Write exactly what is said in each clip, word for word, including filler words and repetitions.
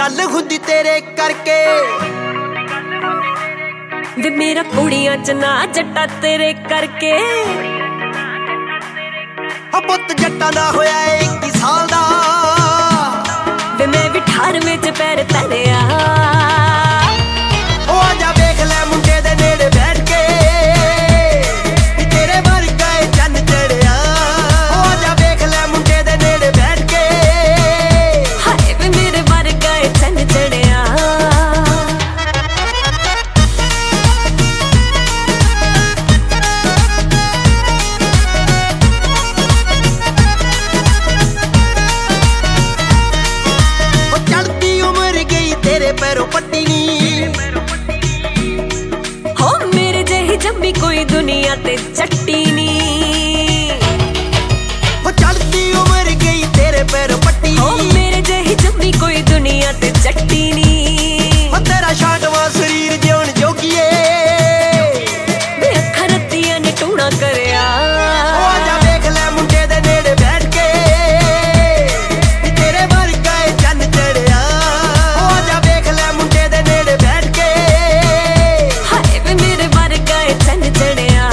गल हुंदी तेरे करके वे मेरा कुड़ियां च ना जट्टा तेरे करके पुत जट्टा दा होया इक्की साल दा वे मैं भी अठारहवें च पैर धरिया ओ आजा वेख ले मुंडे दे नेड़े बैठ के तेरे वर्गा ए चन्न चढ़िया ओ आजा वेख ले मुंडे दे नेड़े बैठ के हाय वे मेरे वर्गा ए चन्न चढ़िया पैरों पट्टी नी हो मेरे जही जम्मी कोई दुनिया ते चट्टी नी हो चलती उम्र गई तेरे पैरों पट्टी हो मेरे जही जम्मी कोई दुनिया ते चट्टी नी हो तेरा शाटवा शरीर जिउण जोगिए वे अखां रत्तियां ने टूणा करया ओ आजा वेख ले मुंडे दे नेड़े बैठ के तेरे वर्गा ए चन्न चढ़िया ओ आजा वेख ले मुंडे दे नेड़े बैठ के हाय वे मेरे वर्गा ए चन्न चढ़िया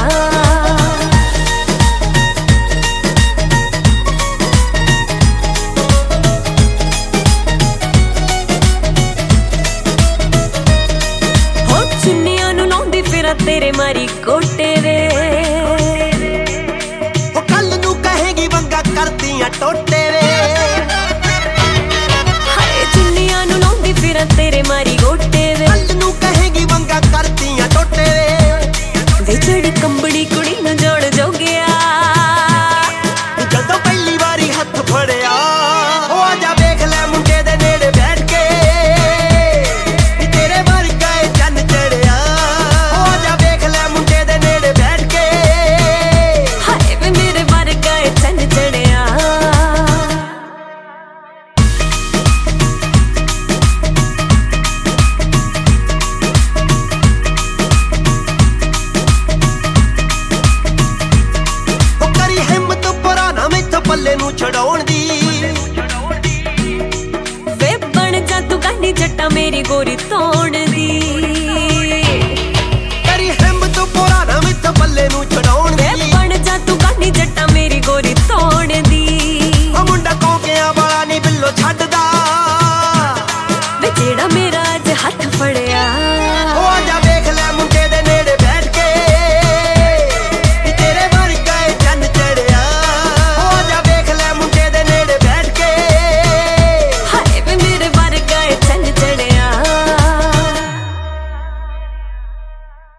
हो चुन्नियां नूं लाउंदी फिरां तेरे मारी कोटे वे ओ कल नूं कहेगी वंगा करदियां टोटे